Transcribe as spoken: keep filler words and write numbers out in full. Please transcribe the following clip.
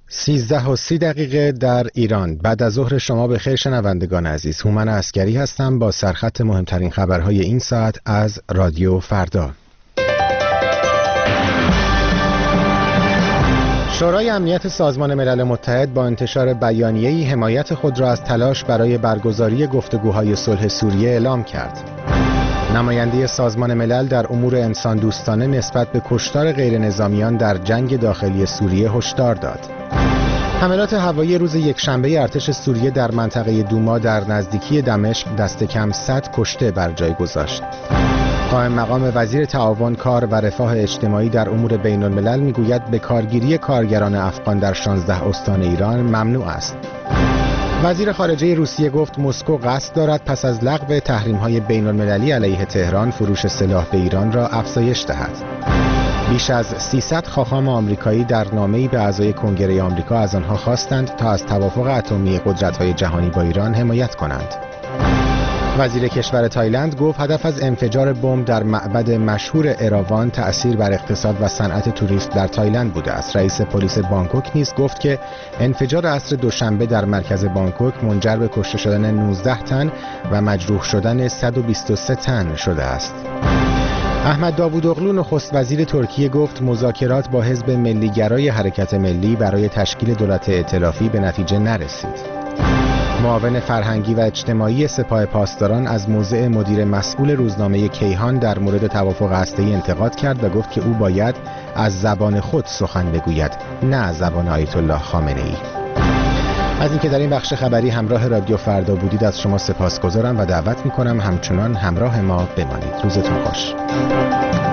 سیزده و سی دقیقه در ایران. بعد از ظهر شما به خیر شنوندگان عزیز. هومن عسکری هستم با سرخط مهمترین خبرهای این ساعت از رادیو فردا. شورای امنیت سازمان ملل متحد با انتشار بیانیه‌ای حمایت خود را از تلاش برای برگزاری گفتگوهای صلح سوریه اعلام کرد. نماینده سازمان ملل در امور انسان دوستانه نسبت به کشتار غیر نظامیان در جنگ داخلی سوریه هشدار داد. حملات هوایی روز یکشنبه ارتش سوریه در منطقه دوما در نزدیکی دمشق دست کم صد کشته بر جای گذاشت. قائم مقام وزیر تعاون کار و رفاه اجتماعی در امور بین الملل میگوید به کارگیری کارگران افغان در شانزده استان ایران ممنوع است. وزیر خارجه روسیه گفت مسکو قصد دارد پس از لغو تحریم‌های بین‌المللی علیه تهران فروش سلاح به ایران را افزایش دهد. بیش از سیصد خاخام آمریکایی در نامه‌ای به اعضای کنگره آمریکا از آنها خواستند تا از توافق اتمی قدرت‌های جهانی با ایران حمایت کنند. وزیر کشور تایلند گفت هدف از انفجار بمب در معبد مشهور اراوان تأثیر بر اقتصاد و صنعت توریست در تایلند بوده است. رئیس پلیس بانکوک نیز گفت که انفجار عصر دوشنبه در مرکز بانکوک منجر به کشته شدن نوزده تن و مجروح شدن صد و بیست و سه تن شده است. احمد داوودوغلو نخست وزیر ترکیه گفت مذاکرات با حزب ملیگرای حرکت ملی برای تشکیل دولت ائتلافی به نتیجه نرسید. معاون فرهنگی و اجتماعی سپاه پاسداران از موضع مدیر مسئول روزنامه کیهان در مورد توافق هسته‌ای انتقاد کرد و گفت که او باید از زبان خود سخن بگوید، نه زبان آیت الله خامنه‌ای. از اینکه در این بخش خبری همراه رادیو فردا بودید از شما سپاسگزارم و دعوت می‌کنم همچنان همراه ما بمانید. روزتون خوش.